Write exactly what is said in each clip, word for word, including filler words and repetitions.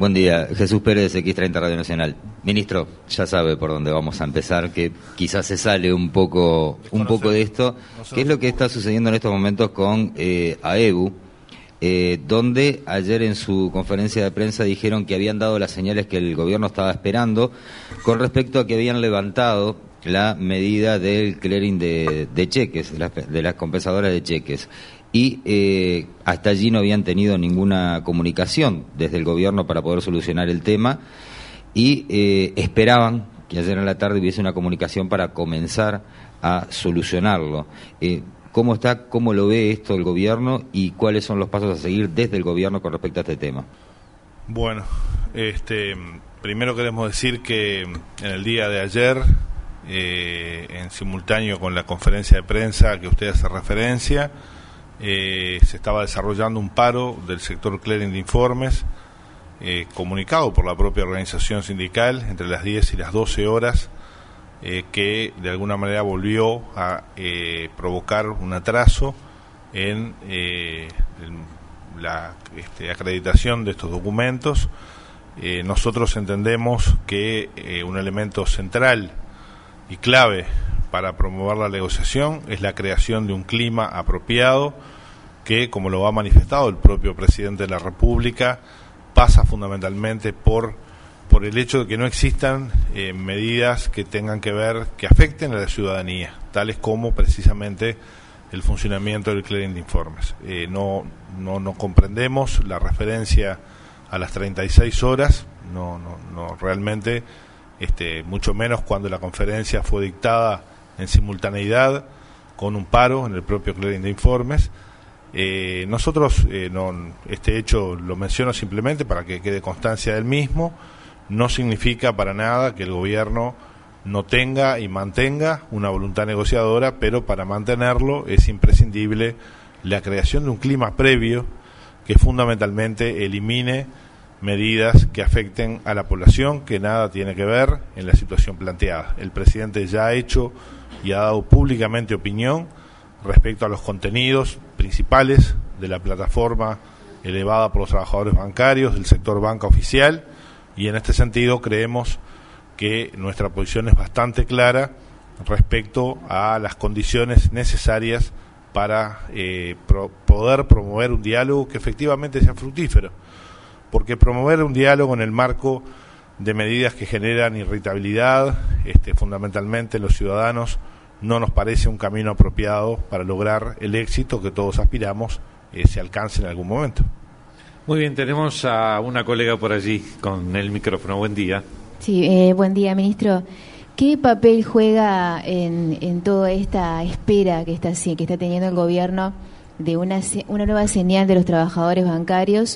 Buen día, Jesús Pérez, X treinta Radio Nacional. Ministro, ya sabe por dónde vamos a empezar, que quizás se sale un poco, un poco de esto. ¿Qué es lo que está sucediendo en estos momentos con eh, AEBU? Eh, donde ayer en su conferencia de prensa dijeron que habían dado las señales que el gobierno estaba esperando con respecto a que habían levantado la medida del clearing de, de cheques, de las, de las compensadoras de cheques. Y eh, hasta allí no habían tenido ninguna comunicación desde el gobierno para poder solucionar el tema y eh, esperaban que ayer en la tarde hubiese una comunicación para comenzar a solucionarlo. Eh, ¿Cómo está, cómo lo ve esto el gobierno y cuáles son los pasos a seguir desde el gobierno con respecto a este tema? Bueno, este, primero queremos decir que en el día de ayer, eh, en simultáneo con la conferencia de prensa que usted hace referencia, eh, se estaba desarrollando un paro del sector clearing de informes, eh, comunicado por la propia organización sindical entre las diez y las doce horas, Eh, que de alguna manera volvió a eh, provocar un atraso en, eh, en la este, acreditación de estos documentos. Eh, nosotros entendemos que eh, un elemento central y clave para promover la negociación es la creación de un clima apropiado que, como lo ha manifestado el propio presidente de la República, pasa fundamentalmente por por el hecho de que no existan eh, medidas que tengan que ver, que afecten a la ciudadanía, tales como precisamente el funcionamiento del clearing de informes. Eh, no, no, no comprendemos la referencia a las treinta y seis horas, no, no, no realmente, este, mucho menos cuando la conferencia fue dictada en simultaneidad con un paro en el propio clearing de informes. Eh, nosotros, eh, no, este hecho lo menciono simplemente para que quede constancia del mismo. No significa para nada que el gobierno no tenga y mantenga una voluntad negociadora, pero para mantenerlo es imprescindible la creación de un clima previo que fundamentalmente elimine medidas que afecten a la población, que nada tiene que ver en la situación planteada. El presidente ya ha hecho y ha dado públicamente opinión respecto a los contenidos principales de la plataforma elevada por los trabajadores bancarios del sector banca oficial, y en este sentido creemos que nuestra posición es bastante clara respecto a las condiciones necesarias para eh, pro, poder promover un diálogo que efectivamente sea fructífero, porque promover un diálogo en el marco de medidas que generan irritabilidad, este, fundamentalmente en los ciudadanos, no nos parece un camino apropiado para lograr el éxito que todos aspiramos eh, se alcance en algún momento. Muy bien, tenemos a una colega por allí con el micrófono. Buen día. Sí, eh, buen día, ministro. ¿Qué papel juega en, en toda esta espera que está, que está teniendo el gobierno de una, una nueva señal de los trabajadores bancarios?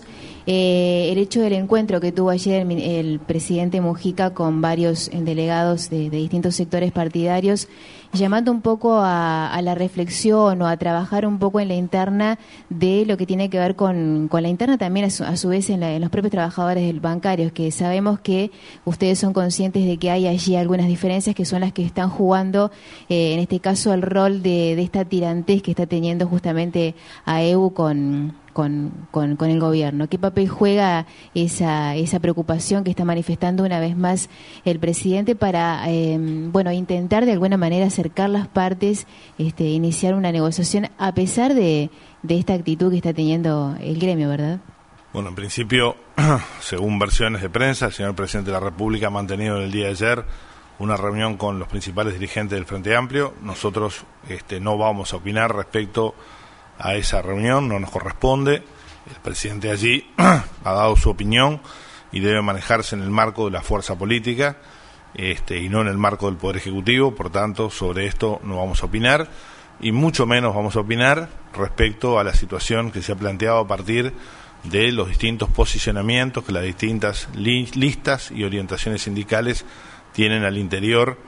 Eh, el hecho del encuentro que tuvo ayer el, el presidente Mujica con varios delegados de, de distintos sectores partidarios, llamando un poco a, a la reflexión o a trabajar un poco en la interna de lo que tiene que ver con, con la interna también a su, a su vez en, la, en los propios trabajadores bancarios, que sabemos que ustedes son conscientes de que hay allí algunas diferencias que son las que están jugando, eh, en este caso el rol de, de esta tirantez que está teniendo justamente AEBU con... Con, con, con el gobierno. ¿Qué papel juega esa, esa preocupación que está manifestando una vez más el presidente para eh, bueno, intentar de alguna manera acercar las partes, este, iniciar una negociación a pesar de, de esta actitud que está teniendo el gremio, verdad? Bueno, en principio, según versiones de prensa, el señor presidente de la República ha mantenido el día de ayer una reunión con los principales dirigentes del Frente Amplio. Nosotros este, no vamos a opinar respecto a esa reunión, no nos corresponde. El presidente allí ha dado su opinión y debe manejarse en el marco de la fuerza política este, y no en el marco del Poder Ejecutivo. Por tanto, sobre esto no vamos a opinar y mucho menos vamos a opinar respecto a la situación que se ha planteado a partir de los distintos posicionamientos que las distintas li- listas y orientaciones sindicales tienen al interior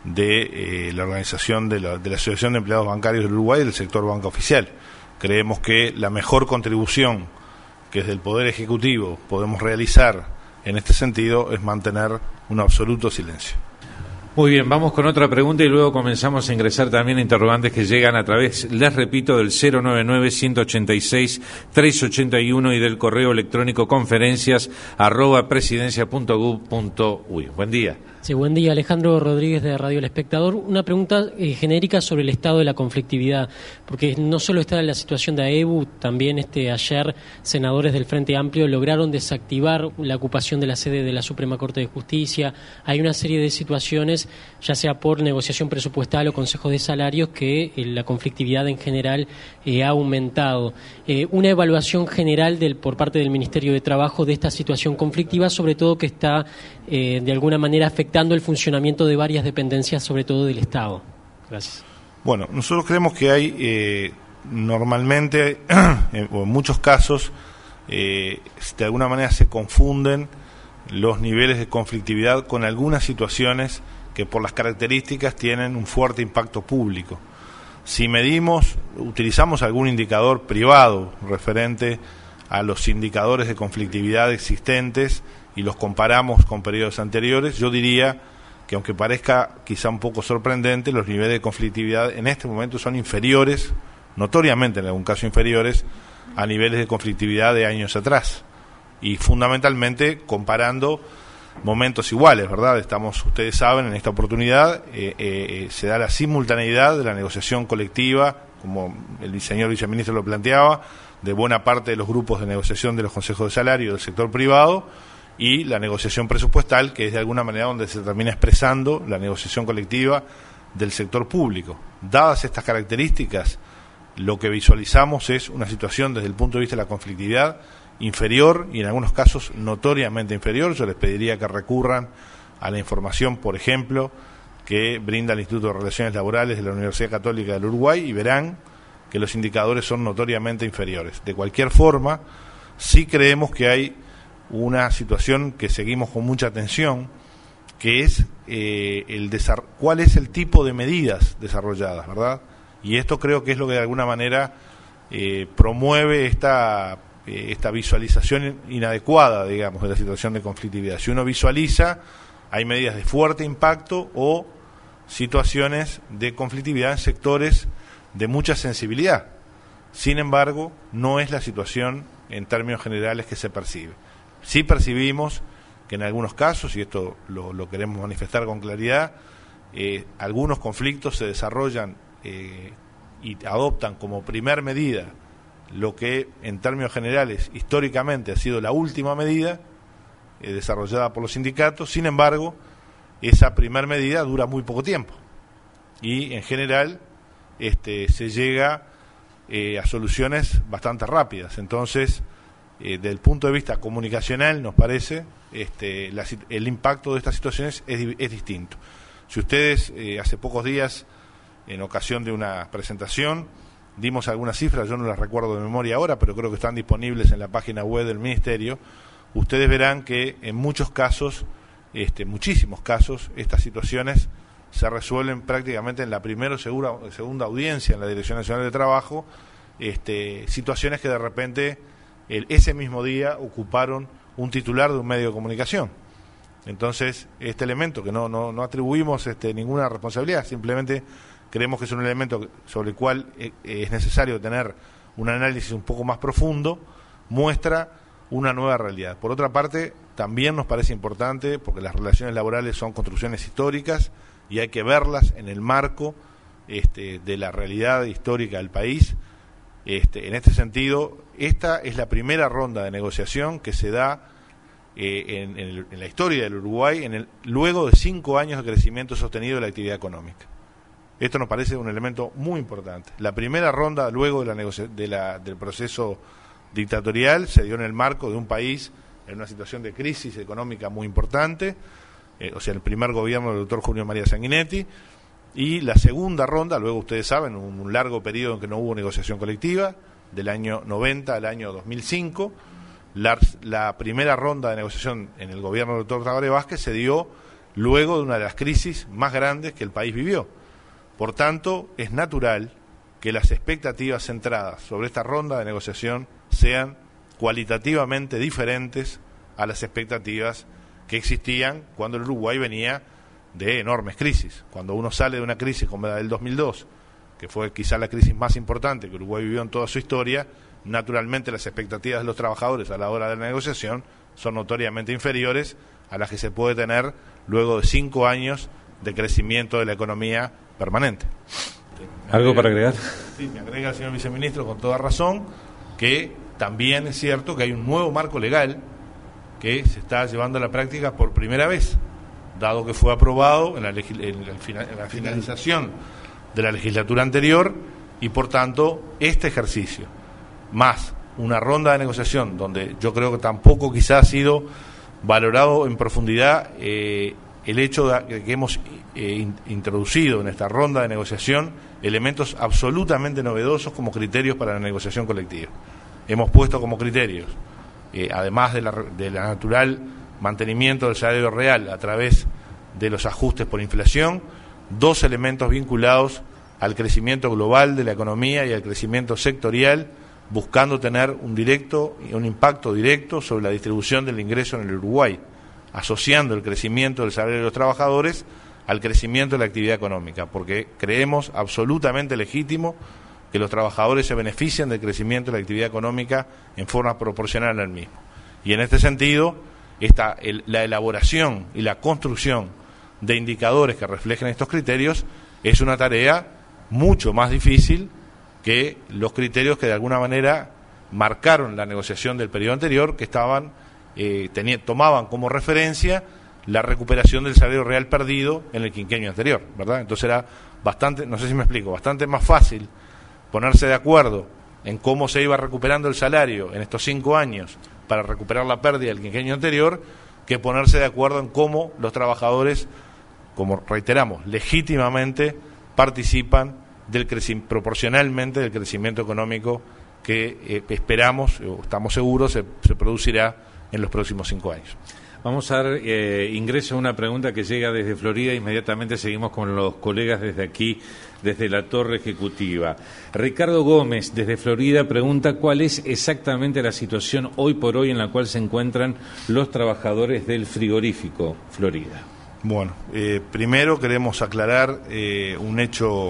de eh, la organización de la, de la Asociación de Empleados Bancarios del Uruguay y del sector banca oficial. Creemos que la mejor contribución que desde el Poder Ejecutivo podemos realizar en este sentido es mantener un absoluto silencio. Muy bien, vamos con otra pregunta y luego comenzamos a ingresar también a interrogantes que llegan a través, les repito, del cero nueve nueve, uno ocho seis, tres ocho uno y del correo electrónico conferencias arroba presidencia punto gov punto uy. Buen día. Sí, buen día. Alejandro Rodríguez de Radio El Espectador. Una pregunta eh, genérica sobre el estado de la conflictividad, porque no solo está la situación de AEBU, también este ayer senadores del Frente Amplio lograron desactivar la ocupación de la sede de la Suprema Corte de Justicia. Hay una serie de situaciones, ya sea por negociación presupuestal o consejos de salarios, que eh, la conflictividad en general eh, ha aumentado. Eh, una evaluación general del, por parte del Ministerio de Trabajo de esta situación conflictiva, sobre todo que está eh, de alguna manera afectando el funcionamiento de varias dependencias, sobre todo del Estado. Gracias. Bueno, nosotros creemos que hay eh, normalmente, en, o en muchos casos, eh, de alguna manera se confunden los niveles de conflictividad con algunas situaciones que por las características tienen un fuerte impacto público. Si medimos, utilizamos algún indicador privado referente a los indicadores de conflictividad existentes y los comparamos con periodos anteriores, yo diría que, aunque parezca quizá un poco sorprendente, los niveles de conflictividad en este momento son inferiores, notoriamente en algún caso inferiores, a niveles de conflictividad de años atrás, y fundamentalmente comparando momentos iguales, ¿verdad? Estamos, ustedes saben, en esta oportunidad eh, eh, se da la simultaneidad de la negociación colectiva, como el señor viceministro lo planteaba, de buena parte de los grupos de negociación de los consejos de salario del sector privado, y la negociación presupuestal, que es de alguna manera donde se termina expresando la negociación colectiva del sector público. Dadas estas características, lo que visualizamos es una situación desde el punto de vista de la conflictividad inferior, y en algunos casos notoriamente inferior. Yo les pediría que recurran a la información, por ejemplo, que brinda el Instituto de Relaciones Laborales de la Universidad Católica del Uruguay, y verán que los indicadores son notoriamente inferiores. De cualquier forma, sí creemos que hay una situación que seguimos con mucha atención, que es eh, el desar- cuál es el tipo de medidas desarrolladas, ¿verdad? Y esto creo que es lo que de alguna manera eh, promueve esta, eh, esta visualización inadecuada, digamos, de la situación de conflictividad. Si uno visualiza, hay medidas de fuerte impacto o situaciones de conflictividad en sectores de mucha sensibilidad. Sin embargo, no es la situación en términos generales que se percibe. Sí percibimos que en algunos casos, y esto lo, lo queremos manifestar con claridad, eh, algunos conflictos se desarrollan eh, y adoptan como primer medida lo que en términos generales históricamente ha sido la última medida eh, desarrollada por los sindicatos. Sin embargo, esa primer medida dura muy poco tiempo y en general este, se llega eh, a soluciones bastante rápidas. Entonces, Eh, del punto de vista comunicacional, nos parece, este, la, el impacto de estas situaciones es, es distinto. Si ustedes, eh, hace pocos días, en ocasión de una presentación, dimos algunas cifras, yo no las recuerdo de memoria ahora, pero creo que están disponibles en la página web del Ministerio, ustedes verán que en muchos casos, este, muchísimos casos, estas situaciones se resuelven prácticamente en la primera o segura, segunda audiencia en la Dirección Nacional de Trabajo, este, situaciones que de repente El, ese mismo día ocuparon un titular de un medio de comunicación. Entonces, este elemento que no, no, no atribuimos este, ninguna responsabilidad, simplemente creemos que es un elemento sobre el cual eh, es necesario tener un análisis un poco más profundo, muestra una nueva realidad. Por otra parte, también nos parece importante, porque las relaciones laborales son construcciones históricas y hay que verlas en el marco este, de la realidad histórica del país. Este, en este sentido, esta es la primera ronda de negociación que se da eh, en, en, el, en la historia del Uruguay en el, luego de cinco años de crecimiento sostenido de la actividad económica. Esto nos parece un elemento muy importante. La primera ronda luego de la negocia- de la, del proceso dictatorial se dio en el marco de un país en una situación de crisis económica muy importante, eh, o sea, el primer gobierno del doctor Julio María Sanguinetti. Y la segunda ronda, luego ustedes saben, un, un largo periodo en que no hubo negociación colectiva, del año noventa al año dos mil cinco. La, la primera ronda de negociación en el gobierno del doctor Tabaré Vázquez se dio luego de una de las crisis más grandes que el país vivió. Por tanto, es natural que las expectativas centradas sobre esta ronda de negociación sean cualitativamente diferentes a las expectativas que existían cuando el Uruguay venía de enormes crisis. Cuando uno sale de una crisis como la del dos mil dos, que fue quizá la crisis más importante que Uruguay vivió en toda su historia, naturalmente las expectativas de los trabajadores a la hora de la negociación son notoriamente inferiores a las que se puede tener luego de cinco años de crecimiento de la economía permanente. ¿Algo para agregar? Sí, me agrega el señor viceministro con toda razón que también es cierto que hay un nuevo marco legal que se está llevando a la práctica por primera vez, dado que fue aprobado en la, legis- en la, final- en la finalización de la legislatura anterior, y por tanto este ejercicio, más una ronda de negociación donde yo creo que tampoco quizás ha sido valorado en profundidad eh, el hecho de que hemos eh, in- introducido en esta ronda de negociación elementos absolutamente novedosos como criterios para la negociación colectiva. Hemos puesto como criterios, eh, además de la, de la natural mantenimiento del salario real a través de los ajustes por inflación, dos elementos vinculados al crecimiento global de la economía y al crecimiento sectorial, buscando tener un directo un impacto directo sobre la distribución del ingreso en el Uruguay, asociando el crecimiento del salario de los trabajadores al crecimiento de la actividad económica, porque creemos absolutamente legítimo que los trabajadores se beneficien del crecimiento de la actividad económica en forma proporcional al mismo. Y en este sentido, esta, el, la elaboración y la construcción de indicadores que reflejen estos criterios es una tarea mucho más difícil que los criterios que de alguna manera marcaron la negociación del periodo anterior, que estaban eh, tenía, tomaban como referencia la recuperación del salario real perdido en el quinquenio anterior, ¿verdad? Entonces era bastante, no sé si me explico, bastante más fácil ponerse de acuerdo en cómo se iba recuperando el salario en estos cinco años para recuperar la pérdida del quinquenio anterior, que ponerse de acuerdo en cómo los trabajadores, como reiteramos, legítimamente participan del creci- proporcionalmente del crecimiento económico que eh, esperamos, o estamos seguros, se, se producirá en los próximos cinco años. Vamos a dar eh, ingreso a una pregunta que llega desde Florida. Inmediatamente seguimos con los colegas desde aquí, desde la Torre Ejecutiva. Ricardo Gómez, desde Florida, pregunta cuál es exactamente la situación hoy por hoy en la cual se encuentran los trabajadores del frigorífico Florida. Bueno, eh, primero queremos aclarar eh, un hecho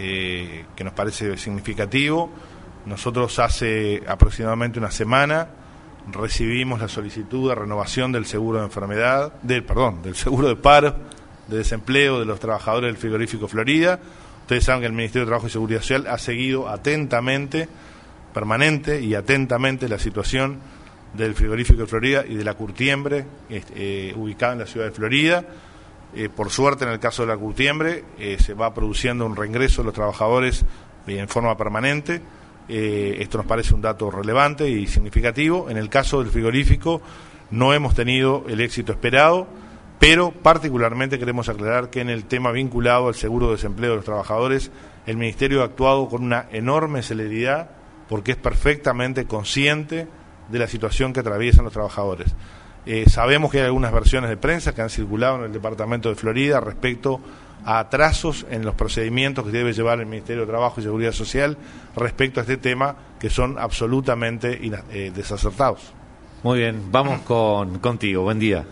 eh, que nos parece significativo. Nosotros hace aproximadamente una semana recibimos la solicitud de renovación del seguro de enfermedad, del perdón, del seguro de paro, de desempleo de los trabajadores del frigorífico Florida. Ustedes saben que el Ministerio de Trabajo y Seguridad Social ha seguido atentamente, permanente y atentamente la situación del frigorífico de Florida y de la curtiembre eh, ubicada en la ciudad de Florida. Eh, por suerte, en el caso de la curtiembre, eh, se va produciendo un reingreso de los trabajadores eh, en forma permanente. Eh, esto nos parece un dato relevante y significativo. En el caso del frigorífico no hemos tenido el éxito esperado, pero particularmente queremos aclarar que en el tema vinculado al seguro de desempleo de los trabajadores, el Ministerio ha actuado con una enorme celeridad porque es perfectamente consciente de la situación que atraviesan los trabajadores. Eh, sabemos que hay algunas versiones de prensa que han circulado en el departamento de Florida respecto a atrasos en los procedimientos que debe llevar el Ministerio de Trabajo y Seguridad Social respecto a este tema, que son absolutamente eh, desacertados. Muy bien, vamos con contigo. Buen día.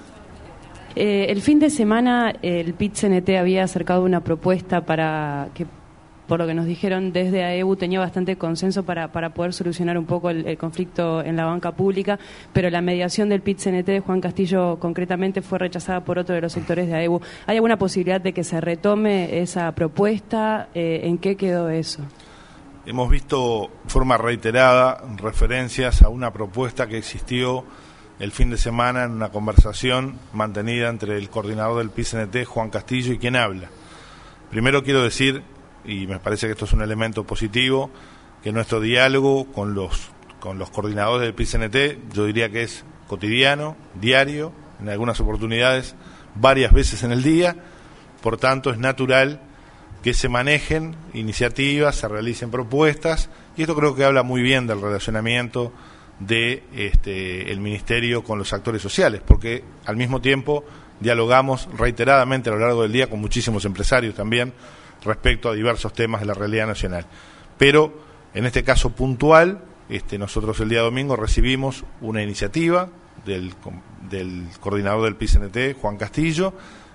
Eh, el fin de semana el P I T C N T había acercado una propuesta para que, por lo que nos dijeron desde A E B U, tenía bastante consenso para, para poder solucionar un poco el, el conflicto en la banca pública, pero la mediación del P I T C N T de Juan Castillo concretamente fue rechazada por otro de los sectores de A E B U. ¿Hay alguna posibilidad de que se retome esa propuesta? Eh, ¿En qué quedó eso? Hemos visto de forma reiterada referencias a una propuesta que existió el fin de semana en una conversación mantenida entre el coordinador del P I T C N T, Juan Castillo, y quien habla. Primero quiero decir, y me parece que esto es un elemento positivo, que nuestro diálogo con los con los coordinadores del P I T C N T, yo diría que es cotidiano, diario, en algunas oportunidades varias veces en el día. Por tanto, es natural que se manejen iniciativas, se realicen propuestas, y esto creo que habla muy bien del relacionamiento de este el Ministerio con los actores sociales, porque al mismo tiempo dialogamos reiteradamente a lo largo del día con muchísimos empresarios también respecto a diversos temas de la realidad nacional. Pero en este caso puntual, este nosotros el día domingo recibimos una iniciativa del, del coordinador del P I C N T, Juan Castillo,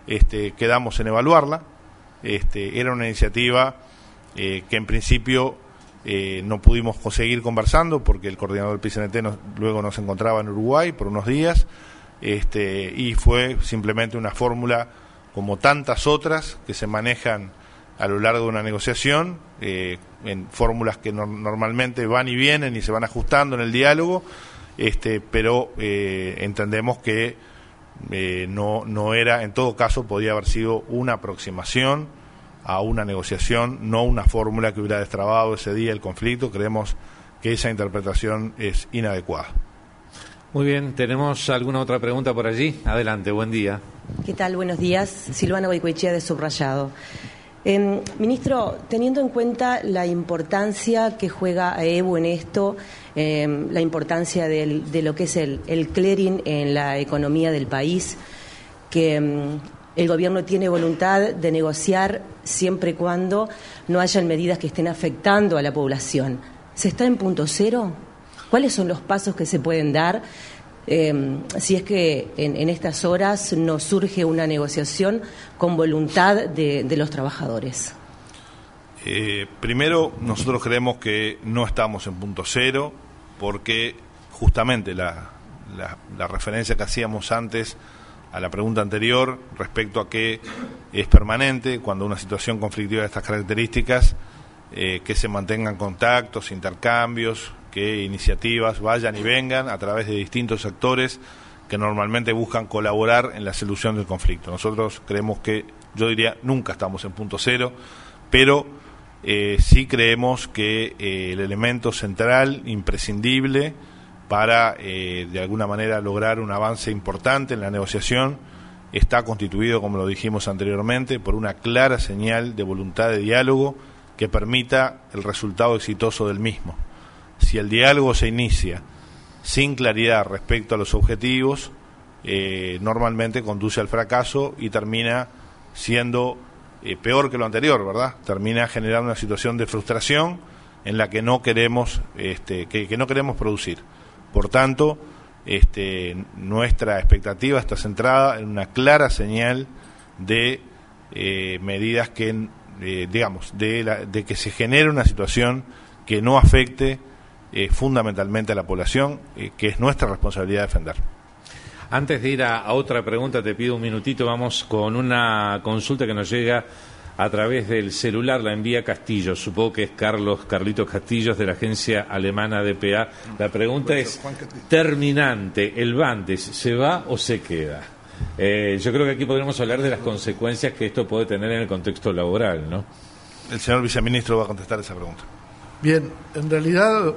este, quedamos en evaluarla. Este, era una iniciativa eh, que en principio eh, no pudimos seguir conversando porque el coordinador del P I C N T nos, luego nos encontraba en Uruguay por unos días, este, y fue simplemente una fórmula como tantas otras que se manejan a lo largo de una negociación, eh, en fórmulas que no, normalmente van y vienen y se van ajustando en el diálogo, este, pero eh, entendemos que eh, no, no era, en todo caso podía haber sido una aproximación a una negociación, no una fórmula que hubiera destrabado ese día el conflicto. Creemos que esa interpretación es inadecuada. Muy bien, ¿tenemos alguna otra pregunta por allí? Adelante, buen día. ¿Qué tal? Buenos días. Silvana Goicoechea de Subrayado. Eh, ministro, teniendo en cuenta la importancia que juega AEBU en esto, eh, la importancia del, de lo que es el, el clearing en la economía del país, que eh, el gobierno tiene voluntad de negociar siempre y cuando no hayan medidas que estén afectando a la población, ¿se está en punto cero? ¿Cuáles son los pasos que se pueden dar eh, si es que en, en estas horas nos surge una negociación con voluntad de, de los trabajadores? Eh, primero, nosotros creemos que no estamos en punto cero porque justamente la, la, la referencia que hacíamos antes a la pregunta anterior respecto a que es permanente cuando una situación conflictiva de estas características, eh, que se mantengan contactos, intercambios, que iniciativas vayan y vengan a través de distintos actores que normalmente buscan colaborar en la solución del conflicto. Nosotros creemos que, yo diría, nunca estamos en punto cero, pero eh, sí creemos que eh, el elemento central, imprescindible, para eh, de alguna manera lograr un avance importante en la negociación, está constituido, como lo dijimos anteriormente, por una clara señal de voluntad de diálogo que permita el resultado exitoso del mismo. Si el diálogo se inicia sin claridad respecto a los objetivos, eh, normalmente conduce al fracaso y termina siendo eh, peor que lo anterior, ¿verdad? Termina generando una situación de frustración en la que no queremos, este, que, que no queremos producir. Por tanto, este, nuestra expectativa está centrada en una clara señal de eh, medidas que, eh, digamos, de, la, de que se genere una situación que no afecte eh, fundamentalmente a la población, eh, que es nuestra responsabilidad defender. Antes de ir a, a otra pregunta, te pido un minutito, vamos con una consulta que nos llega a través del celular, la envía Castillo, supongo que es Carlos Carlitos Castillos de la agencia alemana D P A. La pregunta es terminante, ¿el Bandes se va o se queda? Eh, yo creo que aquí podremos hablar de las consecuencias que esto puede tener en el contexto laboral, ¿no? El señor viceministro va a contestar esa pregunta. Bien, en realidad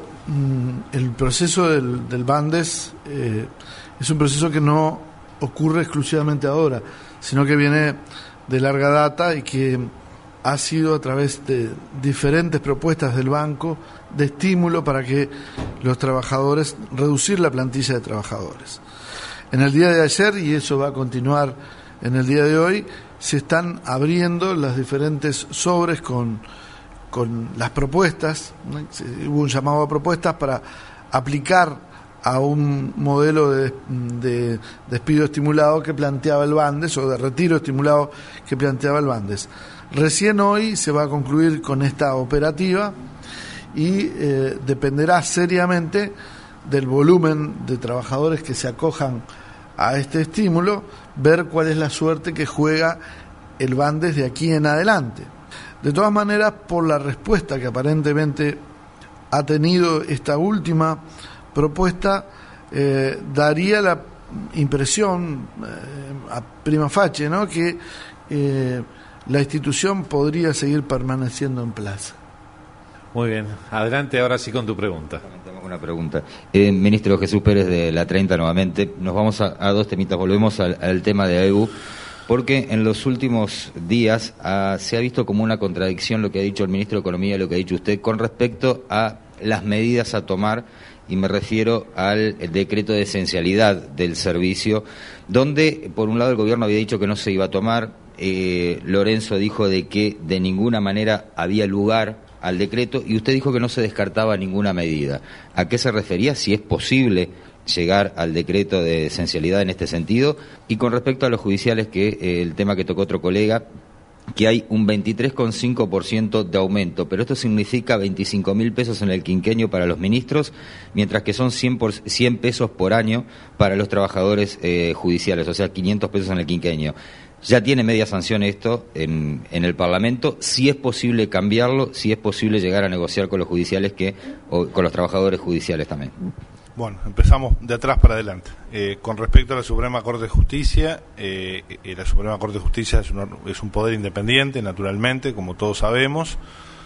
el proceso del, del Bandes eh, es un proceso que no ocurre exclusivamente ahora, sino que viene de larga data y que ha sido a través de diferentes propuestas del banco de estímulo para que los trabajadores, reducir la plantilla de trabajadores. En el día de ayer, y eso va a continuar en el día de hoy, se están abriendo las diferentes sobres con, con las propuestas, ¿no? Hubo un llamado a propuestas para aplicar a un modelo de, de despido estimulado que planteaba el Bandes, o de retiro estimulado que planteaba el Bandes. Recién hoy se va a concluir con esta operativa y eh, dependerá seriamente del volumen de trabajadores que se acojan a este estímulo, ver cuál es la suerte que juega el Bandes de aquí en adelante. De todas maneras, por la respuesta que aparentemente ha tenido esta última propuesta, eh, daría la impresión eh, a prima facie, ¿no?, que eh, la institución podría seguir permaneciendo en plaza. Muy bien, adelante ahora sí con tu pregunta. Una pregunta. Eh, ministro Jesús Pérez de la treinta nuevamente, nos vamos a, a dos temitas, volvemos al, al tema de AEBU, porque en los últimos días ah, se ha visto como una contradicción lo que ha dicho el ministro de Economía y lo que ha dicho usted con respecto a las medidas a tomar, y me refiero al decreto de esencialidad del servicio, donde por un lado el gobierno había dicho que no se iba a tomar, eh, Lorenzo dijo de que de ninguna manera había lugar al decreto y usted dijo que no se descartaba ninguna medida. ¿A qué se refería? Si es posible llegar al decreto de esencialidad en este sentido. Y con respecto a los judiciales, que eh, el tema que tocó otro colega, que hay un veintitrés coma cinco por ciento de aumento, pero esto significa veinticinco mil pesos en el quinquenio para los ministros, mientras que son cien, por, cien pesos por año para los trabajadores eh, judiciales, o sea, quinientos pesos en el quinquenio. Ya tiene media sanción esto en, en el Parlamento, si es posible cambiarlo, si es posible llegar a negociar con los judiciales, que o con los trabajadores judiciales también. Bueno, empezamos de atrás para adelante. Eh, con respecto a la Suprema Corte de Justicia, eh, eh, la Suprema Corte de Justicia es, una, es un poder independiente, naturalmente, como todos sabemos.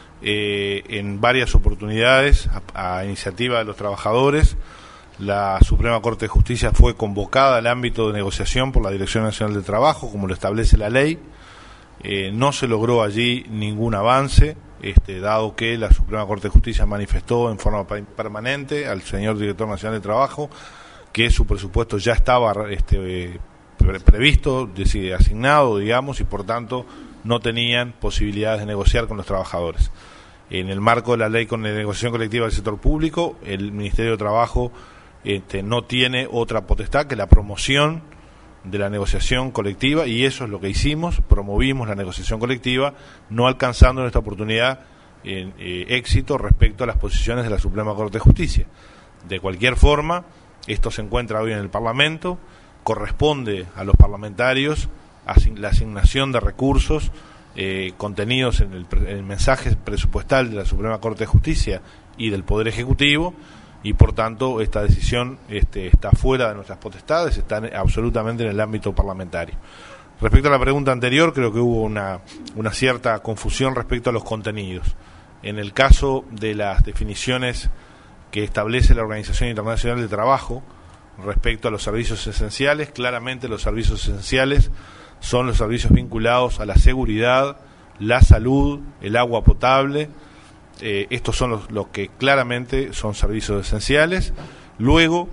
Eh, en varias oportunidades, a, a iniciativa de los trabajadores, la Suprema Corte de Justicia fue convocada al ámbito de negociación por la Dirección Nacional del Trabajo, como lo establece la ley. Eh, no se logró allí ningún avance. Este, dado que la Suprema Corte de Justicia manifestó en forma permanente al señor Director Nacional de Trabajo que su presupuesto ya estaba este, pre previsto, decide, asignado, digamos, y por tanto no tenían posibilidades de negociar con los trabajadores. En el marco de la ley con la negociación colectiva del sector público, el Ministerio de Trabajo este, no tiene otra potestad que la promoción de la negociación colectiva, y eso es lo que hicimos, promovimos la negociación colectiva, no alcanzando en esta oportunidad eh, eh, éxito respecto a las posiciones de la Suprema Corte de Justicia. De cualquier forma, esto se encuentra hoy en el Parlamento, corresponde a los parlamentarios asign la asignación de recursos eh, contenidos en el, en el mensaje presupuestal de la Suprema Corte de Justicia y del Poder Ejecutivo, y por tanto esta decisión este, está fuera de nuestras potestades, está absolutamente en el ámbito parlamentario. Respecto a la pregunta anterior, creo que hubo una, una cierta confusión respecto a los contenidos. En el caso de las definiciones que establece la Organización Internacional del Trabajo respecto a los servicios esenciales, claramente los servicios esenciales son los servicios vinculados a la seguridad, la salud, el agua potable. Eh, estos son los, los que claramente son servicios esenciales. Luego,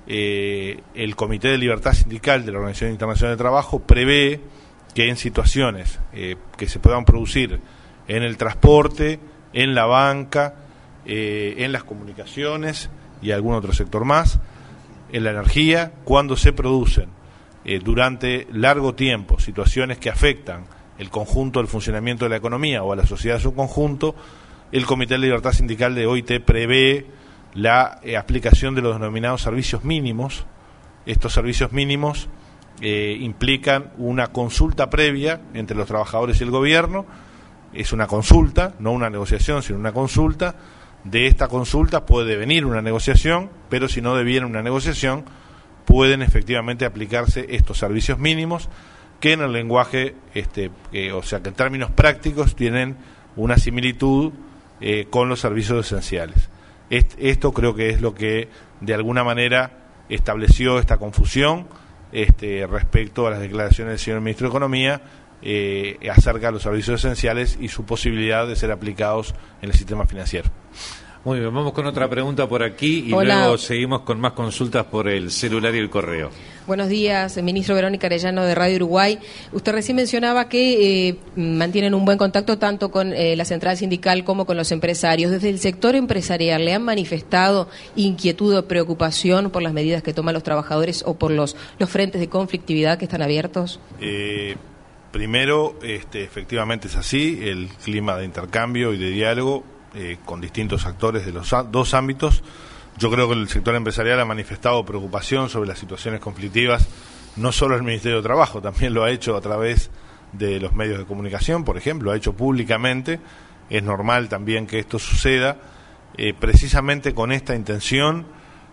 eh, el Comité de Libertad Sindical de la Organización Internacional del Trabajo prevé que en situaciones eh, que se puedan producir en el transporte, en la banca, eh, en las comunicaciones y algún otro sector más, en la energía, cuando se producen eh, durante largo tiempo situaciones que afectan el conjunto del funcionamiento de la economía o a la sociedad en su conjunto, el Comité de Libertad Sindical de O I T prevé la eh, aplicación de los denominados servicios mínimos. Estos servicios mínimos eh, implican una consulta previa entre los trabajadores y el gobierno. Es una consulta, no una negociación, sino una consulta. De esta consulta puede venir una negociación, pero si no deviene una negociación, pueden efectivamente aplicarse estos servicios mínimos, que en el lenguaje, este, eh, o sea que en términos prácticos tienen una similitud Eh, con los servicios esenciales. Est esto creo que es lo que de alguna manera estableció esta confusión este, respecto a las declaraciones del señor Ministro de Economía eh, acerca de los servicios esenciales y su posibilidad de ser aplicados en el sistema financiero. Muy bien, vamos con otra pregunta por aquí y Hola. Luego seguimos con más consultas por el celular y el correo. Buenos días, ministro Verónica Arellano de Radio Uruguay. Usted recién mencionaba que eh, mantienen un buen contacto tanto con eh, la central sindical como con los empresarios. Desde el sector empresarial, ¿le han manifestado inquietud o preocupación por las medidas que toman los trabajadores o por los, los frentes de conflictividad que están abiertos? Eh, primero, este, efectivamente es así, el clima de intercambio y de diálogo Eh, con distintos actores de los dos ámbitos. Yo creo que el sector empresarial ha manifestado preocupación sobre las situaciones conflictivas, no solo el Ministerio de Trabajo, también lo ha hecho a través de los medios de comunicación, por ejemplo, lo ha hecho públicamente. Es normal también que esto suceda, eh, precisamente con esta intención.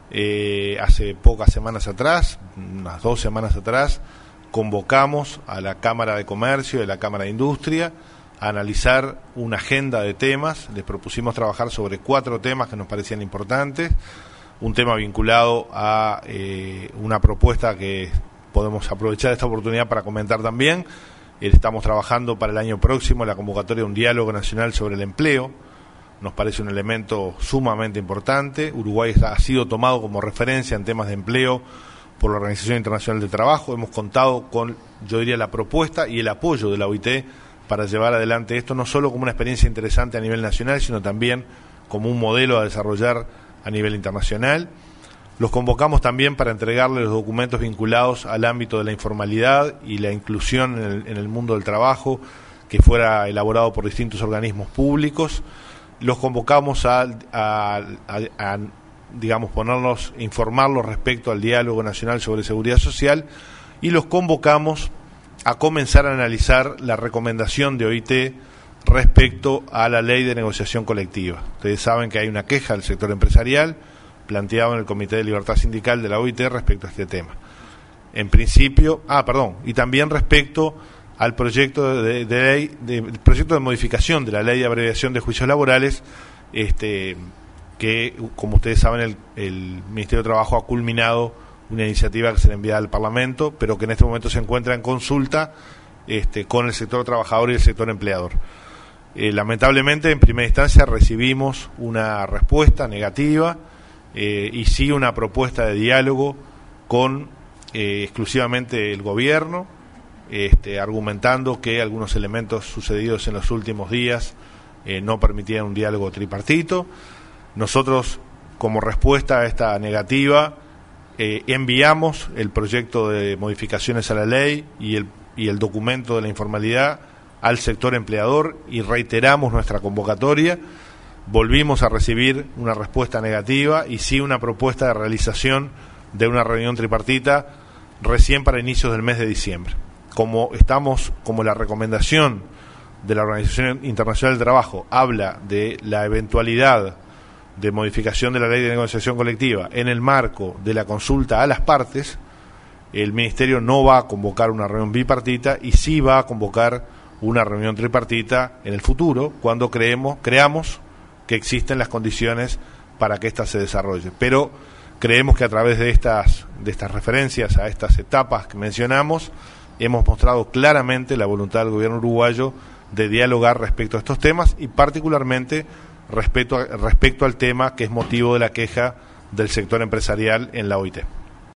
Eh, hace pocas semanas atrás, unas dos semanas atrás, convocamos a la Cámara de Comercio y a la Cámara de Industria a analizar una agenda de temas. Les propusimos trabajar sobre cuatro temas que nos parecían importantes. Un tema vinculado a eh, una propuesta que podemos aprovechar esta oportunidad para comentar también. Eh, estamos trabajando para el año próximo la convocatoria de un diálogo nacional sobre el empleo. Nos parece un elemento sumamente importante. Uruguay está, ha sido tomado como referencia en temas de empleo por la Organización Internacional del Trabajo. Hemos contado con, yo diría, la propuesta y el apoyo de la O I T para llevar adelante esto, no solo como una experiencia interesante a nivel nacional, sino también como un modelo a desarrollar a nivel internacional. Los convocamos también para entregarles los documentos vinculados al ámbito de la informalidad y la inclusión en el, en el mundo del trabajo, que fuera elaborado por distintos organismos públicos. Los convocamos a, a, a, a digamos, ponernos, informarlos respecto al diálogo nacional sobre seguridad social, y los convocamos a comenzar a analizar la recomendación de O I T respecto a la ley de negociación colectiva. Ustedes saben que hay una queja del sector empresarial planteado en el Comité de Libertad Sindical de la O I T respecto a este tema. En principio, ah, perdón, y también respecto al proyecto de, de ley, de, el proyecto de modificación de la ley de abreviación de juicios laborales, este, que, como ustedes saben, el, el Ministerio de Trabajo ha culminado una iniciativa que se le envía al Parlamento, pero que en este momento se encuentra en consulta este, con el sector trabajador y el sector empleador. Eh, lamentablemente, en primera instancia recibimos una respuesta negativa eh, y sí una propuesta de diálogo con eh, exclusivamente el gobierno, este, argumentando que algunos elementos sucedidos en los últimos días eh, no permitían un diálogo tripartito. Nosotros, como respuesta a esta negativa, eh, enviamos el proyecto de modificaciones a la ley y el, y el documento de la informalidad al sector empleador y reiteramos nuestra convocatoria. Volvimos a recibir una respuesta negativa y sí una propuesta de realización de una reunión tripartita recién para inicios del mes de diciembre. Como estamos, como la recomendación de la Organización Internacional del Trabajo habla de la eventualidad de modificación de la ley de negociación colectiva en el marco de la consulta a las partes, el Ministerio no va a convocar una reunión bipartita y sí va a convocar una reunión tripartita en el futuro, cuando creemos, creamos que existen las condiciones para que ésta se desarrolle. Pero creemos que a través de estas, de estas referencias a estas etapas que mencionamos, hemos mostrado claramente la voluntad del gobierno uruguayo de dialogar respecto a estos temas y particularmente respecto, a, respecto al tema que es motivo de la queja del sector empresarial en la O I T.